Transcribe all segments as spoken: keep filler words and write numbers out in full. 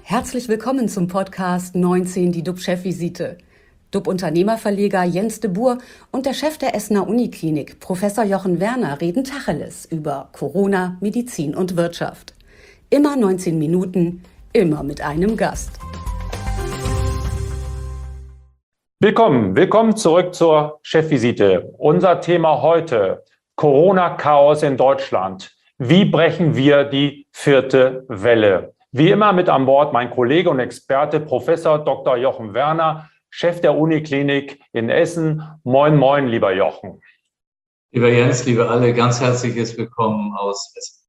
Herzlich willkommen zum Podcast neunzehn, die D U B-Chefvisite. D U B-Unternehmerverleger Jens de Boer und der Chef der Essener Uniklinik, Professor Jochen Werner, reden Tacheles über Corona, Medizin und Wirtschaft. Immer neunzehn Minuten, immer mit einem Gast. Willkommen, willkommen zurück zur Chefvisite. Unser Thema heute: Corona-Chaos in Deutschland. Wie brechen wir die vierte Welle? Wie immer mit an Bord mein Kollege und Experte Professor Doktor Jochen Werner, Chef der Uniklinik in Essen. Moin, moin, lieber Jochen. Lieber Jens, liebe alle, ganz herzliches Willkommen aus Essen.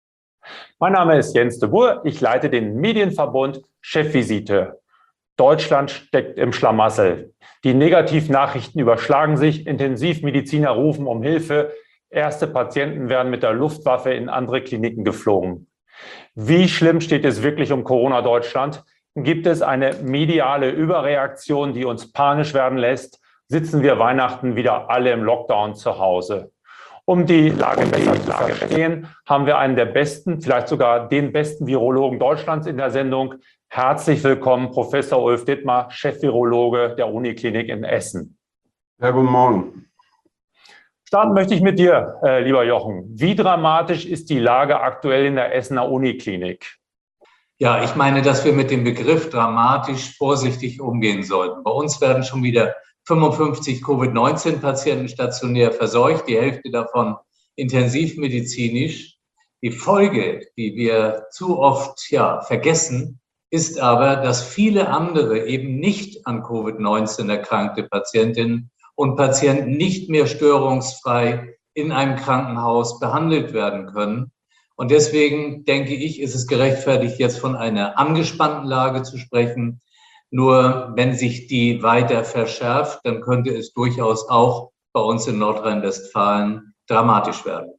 Mein Name ist Jens de Boer, ich leite den Medienverbund Chefvisite. Deutschland steckt im Schlamassel. Die Negativnachrichten überschlagen sich, Intensivmediziner rufen um Hilfe, erste Patienten werden mit der Luftwaffe in andere Kliniken geflogen. Wie schlimm steht es wirklich um Corona Deutschland? Gibt es eine mediale Überreaktion, die uns panisch werden lässt? Sitzen wir Weihnachten wieder alle im Lockdown zu Hause? Um die Lage besser zu verstehen, haben wir einen der besten, vielleicht sogar den besten Virologen Deutschlands in der Sendung. Herzlich willkommen, Professor Ulf Dittmar, Chefvirologe der Uniklinik in Essen. Ja, guten Morgen. Starten möchte ich mit dir, äh, lieber Jochen. Wie dramatisch ist die Lage aktuell in der Essener Uniklinik? Ja, ich meine, dass wir mit dem Begriff dramatisch vorsichtig umgehen sollten. Bei uns werden schon wieder fünfundfünfzig Covid neunzehn Patienten stationär verseucht, die Hälfte davon intensivmedizinisch. Die Folge, die wir zu oft ja, vergessen, ist aber, dass viele andere eben nicht an Covid neunzehn erkrankte Patientinnen und Patienten nicht mehr störungsfrei in einem Krankenhaus behandelt werden können. Und deswegen denke ich, ist es gerechtfertigt, jetzt von einer angespannten Lage zu sprechen. Nur wenn sich die weiter verschärft, dann könnte es durchaus auch bei uns in Nordrhein-Westfalen dramatisch werden.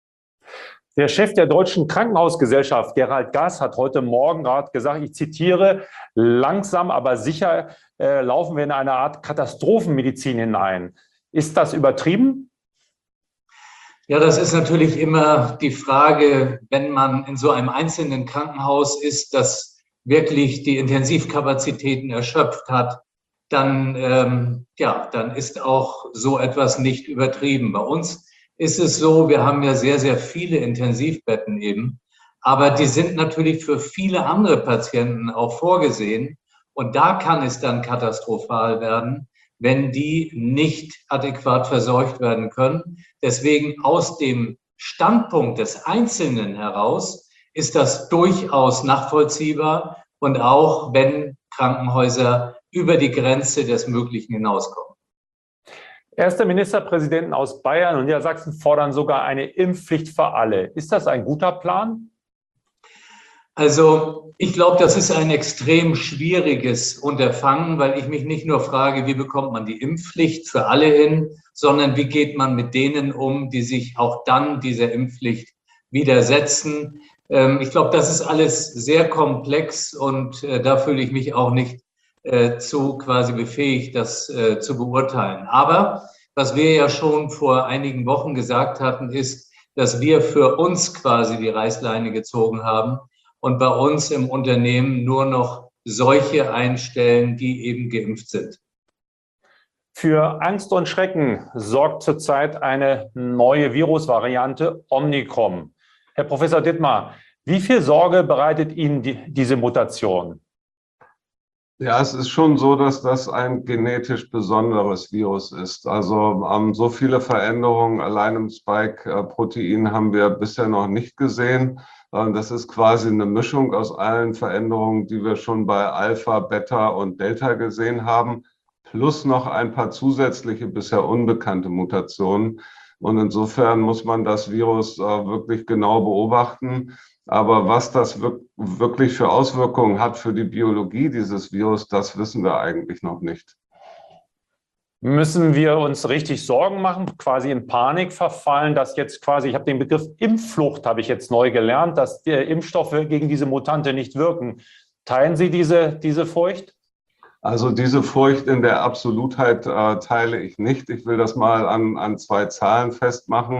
Der Chef der Deutschen Krankenhausgesellschaft, Gerald Gass, hat heute Morgen gerade gesagt, ich zitiere, langsam aber sicher äh, laufen wir in eine Art Katastrophenmedizin hinein. Ist das übertrieben? Ja, das ist natürlich immer die Frage, wenn man in so einem einzelnen Krankenhaus ist, das wirklich die Intensivkapazitäten erschöpft hat, dann, ähm, ja, dann ist auch so etwas nicht übertrieben. Bei uns ist es so, wir haben ja sehr, sehr viele Intensivbetten eben, aber die sind natürlich für viele andere Patienten auch vorgesehen. Und da kann es dann katastrophal werden, wenn die nicht adäquat versorgt werden können. Deswegen aus dem Standpunkt des Einzelnen heraus ist das durchaus nachvollziehbar und auch wenn Krankenhäuser über die Grenze des Möglichen hinauskommen. Erste Ministerpräsidenten aus Bayern und Niedersachsen fordern sogar eine Impfpflicht für alle. Ist das ein guter Plan? Also ich glaube, das ist ein extrem schwieriges Unterfangen, weil ich mich nicht nur frage, wie bekommt man die Impfpflicht für alle hin, sondern wie geht man mit denen um, die sich auch dann dieser Impfpflicht widersetzen. Ähm, ich glaube, das ist alles sehr komplex und äh, da fühle ich mich auch nicht äh, zu quasi befähigt, das äh, zu beurteilen. Aber was wir ja schon vor einigen Wochen gesagt hatten, ist, dass wir für uns quasi die Reißleine gezogen haben und bei uns im Unternehmen nur noch solche einstellen, die eben geimpft sind. Für Angst und Schrecken sorgt zurzeit eine neue Virusvariante Omikron. Herr Professor Dittmar, wie viel Sorge bereitet Ihnen die, diese Mutation? Ja, es ist schon so, dass das ein genetisch besonderes Virus ist. Also ähm, so viele Veränderungen allein im Spike-Protein haben wir bisher noch nicht gesehen. Ähm, das ist quasi eine Mischung aus allen Veränderungen, die wir schon bei Alpha, Beta und Delta gesehen haben, plus noch ein paar zusätzliche, bisher unbekannte Mutationen. Und insofern muss man das Virus äh, wirklich genau beobachten. Aber was das wirklich für Auswirkungen hat für die Biologie dieses Virus, das wissen wir eigentlich noch nicht. Müssen wir uns richtig Sorgen machen, quasi in Panik verfallen, dass jetzt quasi, ich habe den Begriff Impfflucht, habe ich jetzt neu gelernt, dass die Impfstoffe gegen diese Mutante nicht wirken. Teilen Sie diese, diese Furcht? Also diese Furcht in der Absolutheit äh, teile ich nicht. Ich will das mal an, an zwei Zahlen festmachen.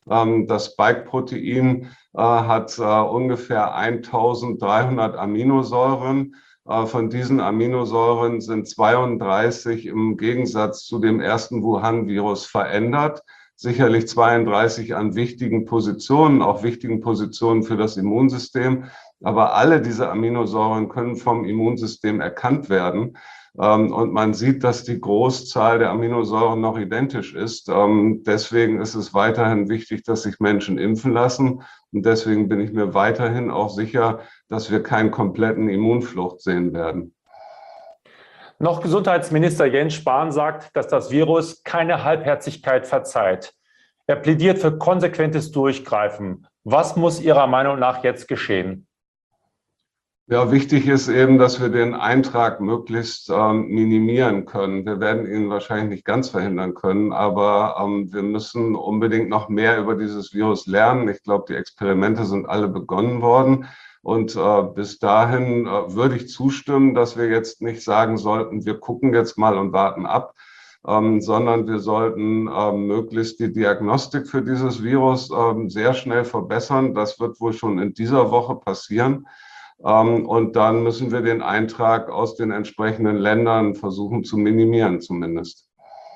Das Spike-Protein hat ungefähr eintausenddreihundert Aminosäuren. Von diesen Aminosäuren sind zweiunddreißig im Gegensatz zu dem ersten Wuhan-Virus verändert. Sicherlich zweiunddreißig an wichtigen Positionen, auch wichtigen Positionen für das Immunsystem. Aber alle diese Aminosäuren können vom Immunsystem erkannt werden. Und man sieht, dass die Großzahl der Aminosäuren noch identisch ist. Deswegen ist es weiterhin wichtig, dass sich Menschen impfen lassen. Und deswegen bin ich mir weiterhin auch sicher, dass wir keinen kompletten Immunflucht sehen werden. Noch Gesundheitsminister Jens Spahn sagt, dass das Virus keine Halbherzigkeit verzeiht. Er plädiert für konsequentes Durchgreifen. Was muss Ihrer Meinung nach jetzt geschehen? Ja, wichtig ist eben, dass wir den Eintrag möglichst ähm, minimieren können. Wir werden ihn wahrscheinlich nicht ganz verhindern können, aber ähm, wir müssen unbedingt noch mehr über dieses Virus lernen. Ich glaube, die Experimente sind alle begonnen worden. Und äh, bis dahin äh, würde ich zustimmen, dass wir jetzt nicht sagen sollten, wir gucken jetzt mal und warten ab, ähm, sondern wir sollten äh, möglichst die Diagnostik für dieses Virus äh, sehr schnell verbessern. Das wird wohl schon in dieser Woche passieren. Und dann müssen wir den Eintrag aus den entsprechenden Ländern versuchen zu minimieren zumindest.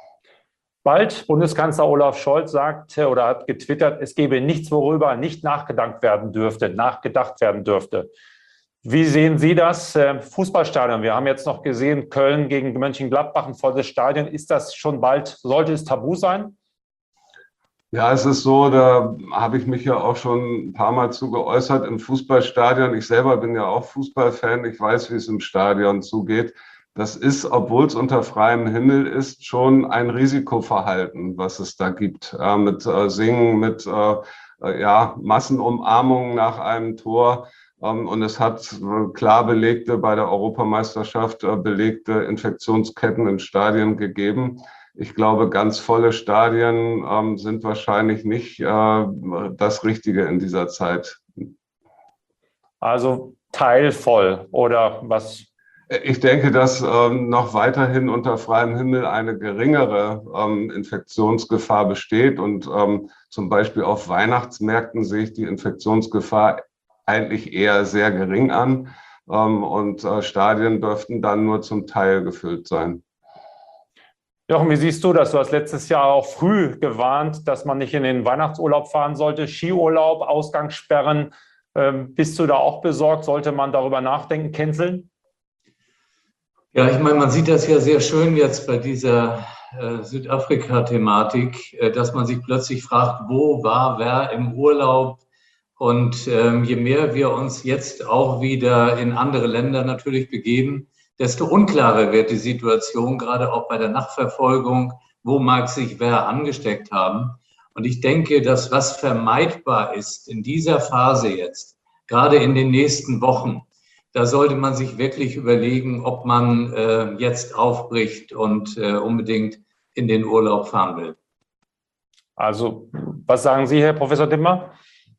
Bald Bundeskanzler Olaf Scholz sagte oder hat getwittert, es gebe nichts, worüber nicht nachgedacht werden dürfte, nachgedacht werden dürfte. Wie sehen Sie das? Fußballstadion, wir haben jetzt noch gesehen, Köln gegen Mönchengladbach, ein volles Stadion. Ist das schon bald, sollte es tabu sein? Ja, es ist so, da habe ich mich ja auch schon ein paar Mal zu geäußert im Fußballstadion. Ich selber bin ja auch Fußballfan. Ich weiß, wie es im Stadion zugeht. Das ist, obwohl es unter freiem Himmel ist, schon ein Risikoverhalten, was es da gibt. Äh, mit äh, Singen, mit äh, ja, Massenumarmungen nach einem Tor. Ähm, und es hat äh, klar belegte, bei der Europameisterschaft äh, belegte Infektionsketten in Stadien gegeben. Ich glaube, ganz volle Stadien ähm, sind wahrscheinlich nicht äh, das Richtige in dieser Zeit. Also teilvoll oder was? Ich denke, dass ähm, noch weiterhin unter freiem Himmel eine geringere ähm, Infektionsgefahr besteht. Und ähm, zum Beispiel auf Weihnachtsmärkten sehe ich die Infektionsgefahr eigentlich eher sehr gering an. Ähm, und äh, Stadien dürften dann nur zum Teil gefüllt sein. Jochen, wie siehst du das? Du hast letztes Jahr auch früh gewarnt, dass man nicht in den Weihnachtsurlaub fahren sollte, Skiurlaub, Ausgangssperren. Ähm, bist du da auch besorgt? Sollte man darüber nachdenken, canceln? Ja, ich meine, man sieht das ja sehr schön jetzt bei dieser äh, Südafrika-Thematik, äh, dass man sich plötzlich fragt, wo war wer im Urlaub? Und ähm, je mehr wir uns jetzt auch wieder in andere Länder natürlich begeben, desto unklarer wird die Situation, gerade auch bei der Nachverfolgung, wo mag sich wer angesteckt haben. Und ich denke, dass was vermeidbar ist in dieser Phase jetzt, gerade in den nächsten Wochen, da sollte man sich wirklich überlegen, ob man äh, jetzt aufbricht und äh, unbedingt in den Urlaub fahren will. Also, was sagen Sie, Herr Professor Dimmer?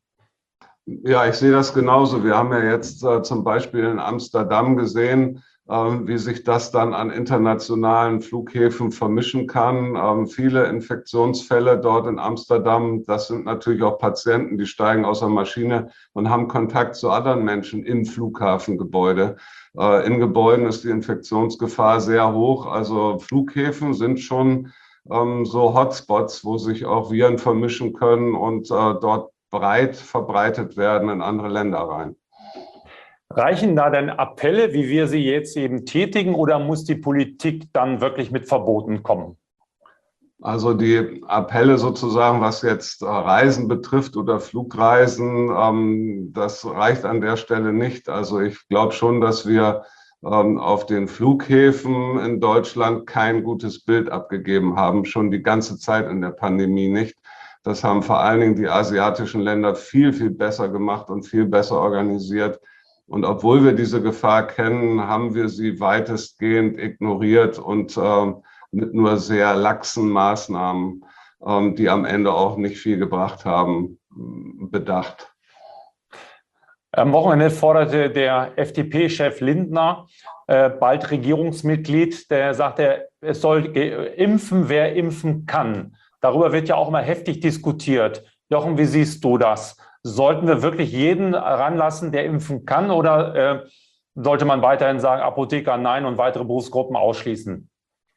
Ja, ich sehe das genauso. Wir haben ja jetzt äh, zum Beispiel in Amsterdam gesehen, wie sich das dann an internationalen Flughäfen vermischen kann. Ähm, viele Infektionsfälle dort in Amsterdam, das sind natürlich auch Patienten, die steigen aus der Maschine und haben Kontakt zu anderen Menschen im Flughafengebäude. Äh, in Gebäuden ist die Infektionsgefahr sehr hoch. Also Flughäfen sind schon ähm, so Hotspots, wo sich auch Viren vermischen können und äh, dort breit verbreitet werden in andere Länder rein. Reichen da denn Appelle, wie wir sie jetzt eben tätigen, oder muss die Politik dann wirklich mit Verboten kommen? Also die Appelle sozusagen, was jetzt Reisen betrifft oder Flugreisen, ähm, das reicht an der Stelle nicht. Also ich glaube schon, dass wir ähm, auf den Flughäfen in Deutschland kein gutes Bild abgegeben haben, schon die ganze Zeit in der Pandemie nicht. Das haben vor allen Dingen die asiatischen Länder viel, viel besser gemacht und viel besser organisiert. Und obwohl wir diese Gefahr kennen, haben wir sie weitestgehend ignoriert und äh, mit nur sehr laxen Maßnahmen, äh, die am Ende auch nicht viel gebracht haben, bedacht. Am Wochenende forderte der F D P-Chef Lindner, äh, bald Regierungsmitglied, der sagte, es soll impfen, wer impfen kann. Darüber wird ja auch immer heftig diskutiert. Jochen, wie siehst du das? Sollten wir wirklich jeden ranlassen, der impfen kann, oder äh, sollte man weiterhin sagen, Apotheker nein und weitere Berufsgruppen ausschließen?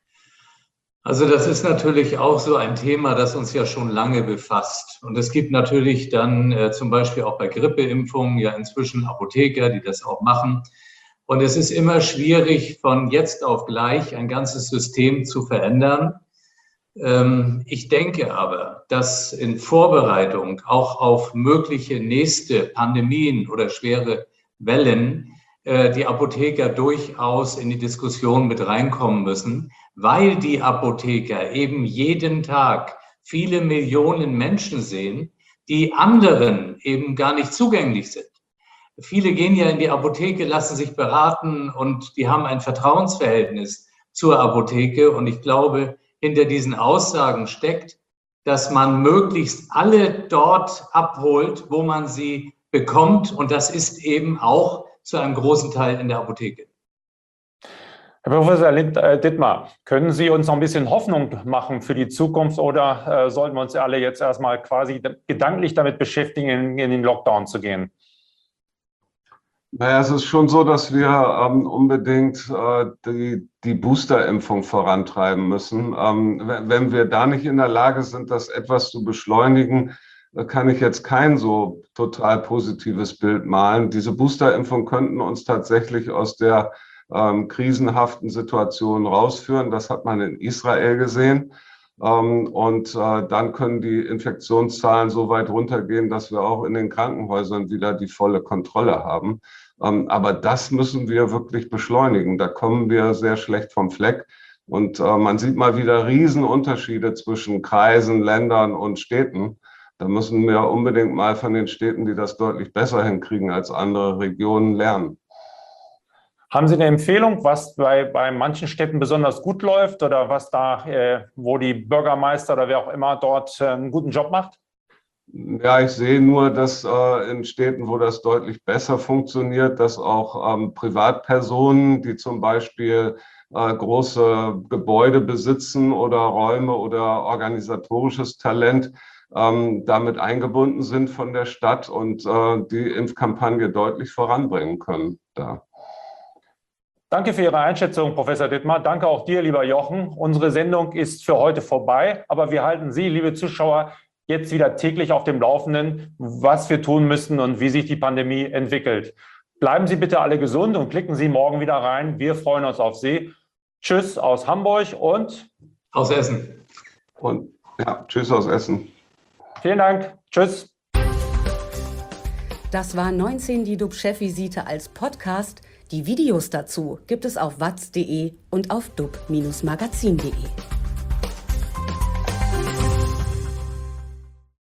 Also das ist natürlich auch so ein Thema, das uns ja schon lange befasst. Und es gibt natürlich dann äh, zum Beispiel auch bei Grippeimpfungen ja inzwischen Apotheker, die das auch machen. Und es ist immer schwierig, von jetzt auf gleich ein ganzes System zu verändern. Ähm, ich denke aber, dass in Vorbereitung auch auf mögliche nächste Pandemien oder schwere Wellen äh, die Apotheker durchaus in die Diskussion mit reinkommen müssen, weil die Apotheker eben jeden Tag viele Millionen Menschen sehen, die anderen eben gar nicht zugänglich sind. Viele gehen ja in die Apotheke, lassen sich beraten und die haben ein Vertrauensverhältnis zur Apotheke. Und ich glaube, hinter diesen Aussagen steckt, dass man möglichst alle dort abholt, wo man sie bekommt. Und das ist eben auch zu einem großen Teil in der Apotheke. Herr Professor Dittmar, können Sie uns noch ein bisschen Hoffnung machen für die Zukunft, oder äh, sollten wir uns alle jetzt erstmal quasi gedanklich damit beschäftigen, in, in den Lockdown zu gehen? Naja, es ist schon so, dass wir ähm, unbedingt äh, die, die Boosterimpfung vorantreiben müssen. Ähm, wenn wir da nicht in der Lage sind, das etwas zu beschleunigen, kann ich jetzt kein so total positives Bild malen. Diese Boosterimpfung könnten uns tatsächlich aus der ähm, krisenhaften Situation rausführen. Das hat man in Israel gesehen. Ähm, und äh, dann können die Infektionszahlen so weit runtergehen, dass wir auch in den Krankenhäusern wieder die volle Kontrolle haben. Ähm, aber das müssen wir wirklich beschleunigen. Da kommen wir sehr schlecht vom Fleck. Und äh, man sieht mal wieder Riesenunterschiede zwischen Kreisen, Ländern und Städten. Da müssen wir unbedingt mal von den Städten, die das deutlich besser hinkriegen als andere Regionen, lernen. Haben Sie eine Empfehlung, was bei, bei manchen Städten besonders gut läuft oder was da, äh, wo die Bürgermeister oder wer auch immer dort äh, einen guten Job macht? Ja, ich sehe nur, dass äh, in Städten, wo das deutlich besser funktioniert, dass auch ähm, Privatpersonen, die zum Beispiel äh, große Gebäude besitzen oder Räume oder organisatorisches Talent, ähm, damit eingebunden sind von der Stadt und äh, die Impfkampagne deutlich voranbringen können. Da. Danke für Ihre Einschätzung, Professor Dittmar. Danke auch dir, lieber Jochen. Unsere Sendung ist für heute vorbei, aber wir halten Sie, liebe Zuschauer, jetzt wieder täglich auf dem Laufenden, was wir tun müssen und wie sich die Pandemie entwickelt. Bleiben Sie bitte alle gesund und klicken Sie morgen wieder rein. Wir freuen uns auf Sie. Tschüss aus Hamburg und aus Essen. Und ja, tschüss aus Essen. Vielen Dank. Tschüss. Das war neunzehn die D U B-Chefvisite als Podcast. Die Videos dazu gibt es auf watz punkt de und auf dub Bindestrich magazin punkt de.